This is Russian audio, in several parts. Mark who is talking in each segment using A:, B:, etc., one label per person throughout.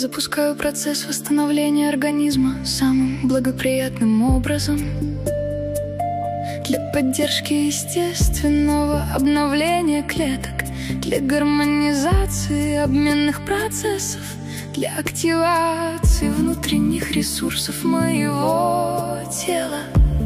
A: запускаю процесс восстановления организма самым благоприятным образом для поддержки естественного обновления клеток, для гармонизации обменных процессов, для активации внутренних ресурсов моего тела,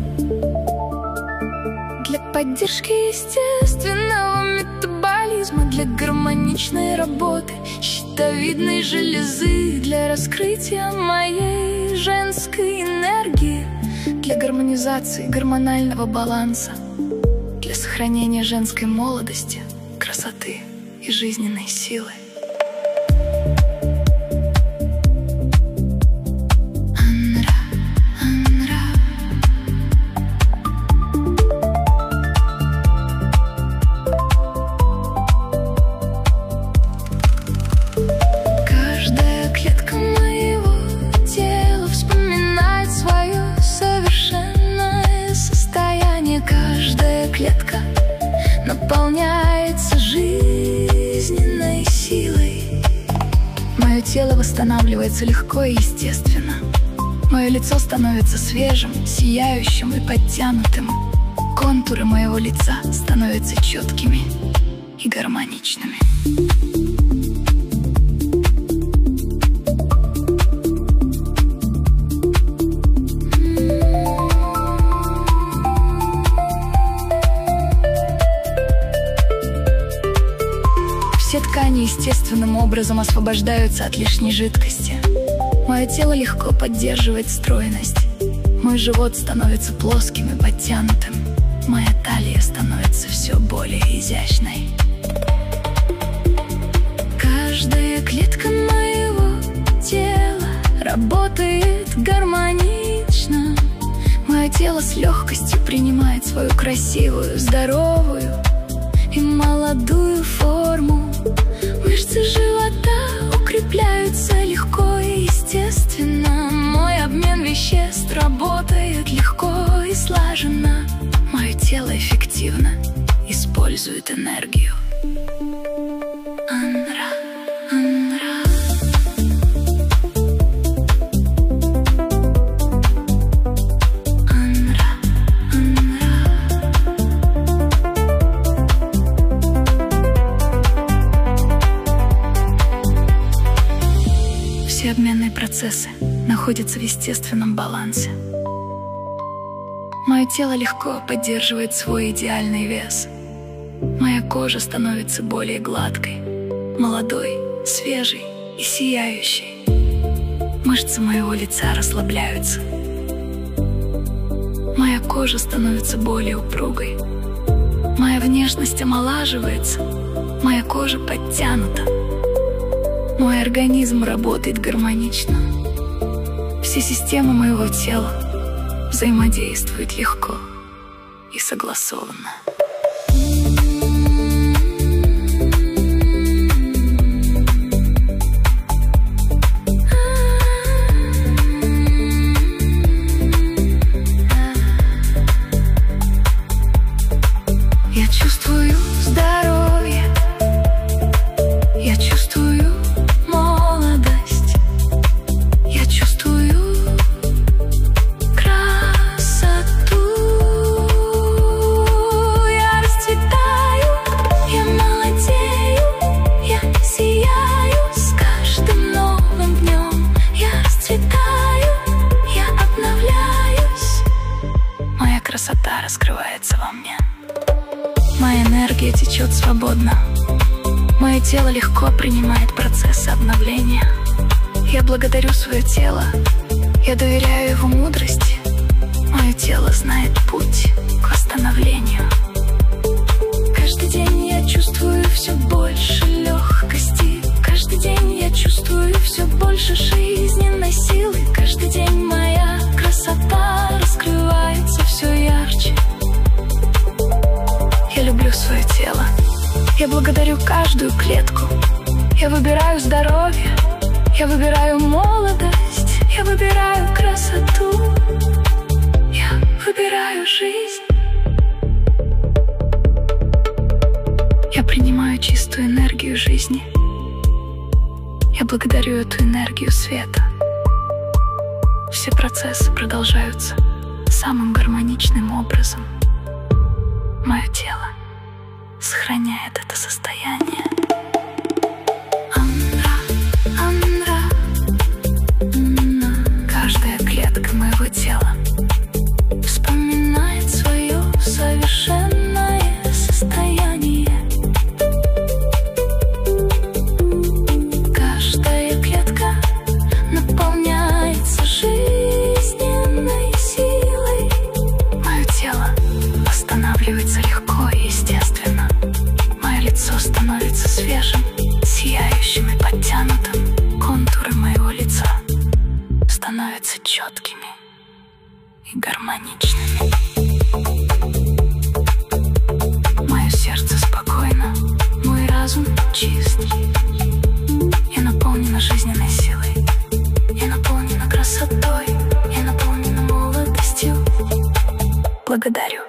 A: для поддержки естественного метаболизма, для гармоничной работы щитовидной железы, для раскрытия моей женской энергии, для гармонизации гормонального баланса, для сохранения женской молодости, красоты и жизненной силы. Клетка наполняется жизненной силой. Мое тело восстанавливается легко и естественно. Мое лицо становится свежим, сияющим и подтянутым. Контуры моего лица становятся четкими и гармоничными. Все ткани естественным образом освобождаются от лишней жидкости. Мое тело легко поддерживает стройность. Мой живот становится плоским и подтянутым. Моя талия становится все более изящной. Каждая клетка моего тела работает гармонично. Мое тело с легкостью принимает свою красивую, здоровую и молодую форму. Мышцы живота укрепляются легко и естественно. Мой обмен веществ работает легко и слаженно. Мое тело эффективно использует энергию. Анра, анра. Все обменные процессы находятся в естественном балансе. Мое тело легко поддерживает свой идеальный вес. Моя кожа становится более гладкой, молодой, свежей и сияющей. Мышцы моего лица расслабляются. Моя кожа становится более упругой. Моя внешность омолаживается. Моя кожа подтянута. Мой организм работает гармонично. Все системы моего тела взаимодействуют легко и согласованно. Я чувствую здоровье. Я чувствую молодость. Я чувствую красоту. Я расцветаю, я молодею, я сияю с каждым новым днем. Я расцветаю, я обновляюсь. Моя красота раскрывается во мне. Моя энергия течет свободно. Мое тело легко принимает процессы обновления. Я благодарю свое тело. Я доверяю его мудрости. Мое тело знает путь к восстановлению. Каждый день я чувствую все больше легкости. Каждый день я чувствую все больше жизненной силы. Каждый день моя красота раскрывается все ярче. Я люблю свое тело. Я благодарю каждую клетку. Я выбираю здоровье. Я выбираю молодость. Я выбираю красоту. Я выбираю жизнь. Я принимаю чистую энергию жизни. Я благодарю эту энергию света. Все процессы продолжаются самым гармоничным образом. Мое тело сохраняет это состояние. Каждая клетка моего тела вспоминает свое совершенное состояние. Каждая клетка наполняется жизненной силой. Мое тело восстанавливается легко и естественно. Мое лицо становится свежим, сияющим и подтянутым. Контуры моего лица становятся четкими и гармоничными. Мое сердце спокойно, мой разум чист. Я наполнена жизненной силой, я наполнена красотой, я наполнена молодостью. Благодарю.